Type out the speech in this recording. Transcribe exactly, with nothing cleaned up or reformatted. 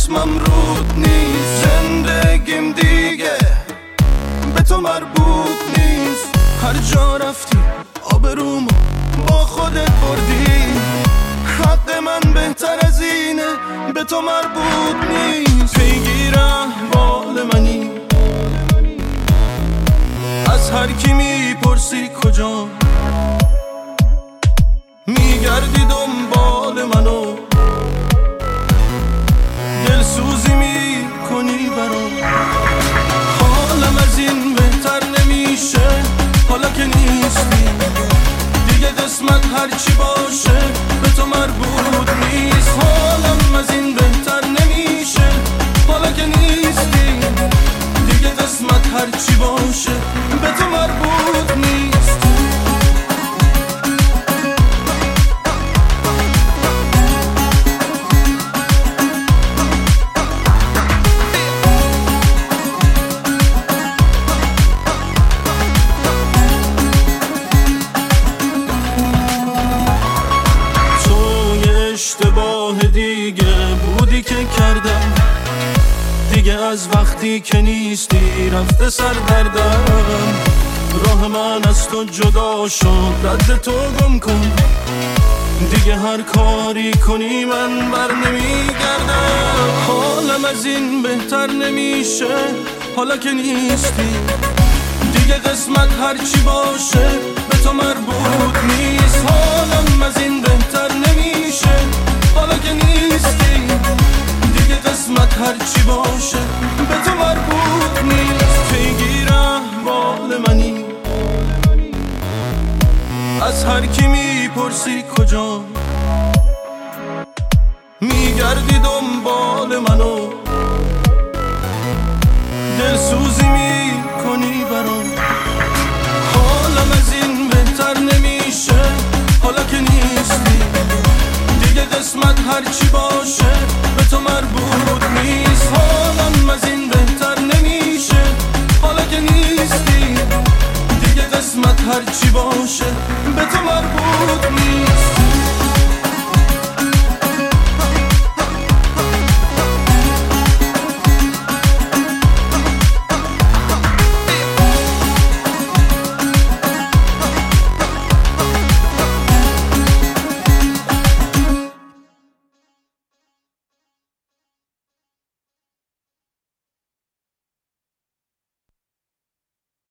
اسمم رود نیست، زندگیم دیگه به تو مربوط نیست. هر جا رفتی آبرومو با خودت بردی، حق من بهتر از اینه به تو مربوط نیست. پیگیر احوال منی، از هر کی میپرسی کجا، میگردی دنبال منو، دلسوزی میکنی برام. حالم از این بهتر نمیشه حالا که نیستی دیگه، قسمت هرچی باشه به تو مربوط نیست. حالم از این بهتر نمیشه حالا که نیستی دیگه، قسمت هرچی باشه به تو مربوط نیست. اشتباه دیگه بودی که کردم دیگه، از وقتی که نیستی رفته سر دردم. راه من از تو جدا شد، رد تو گم کن دیگه، هر کاری کنی من بر نمیگردم. حالم از این بهتر نمیشه حالا که نیستی دیگه، قسمت هرچی باشه به تو مربوط نیست. حالم از این بهتر نمیشه حالا که نیستی دیگه، قسمت هرچی باشه به تو مربوط نیست. پیگیر احوال منی، از هر کی میپرسی کجا، میگردی دنبال منو، دلسوزی میکنی برام. حالم از این بهتر نمیشه حالا که نیستی دیگه، قسمت هرچی باشه به تو مربوط نیست. حالم از این